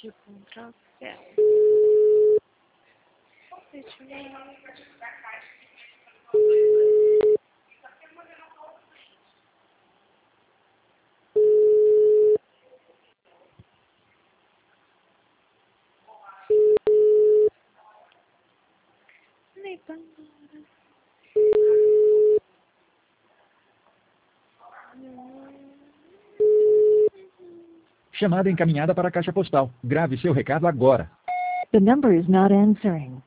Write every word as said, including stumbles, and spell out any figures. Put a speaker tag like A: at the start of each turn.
A: tipo um troféu. Nem Pandora.
B: Chamada encaminhada para a caixa postal. Grave seu recado agora.
C: The number is not answering.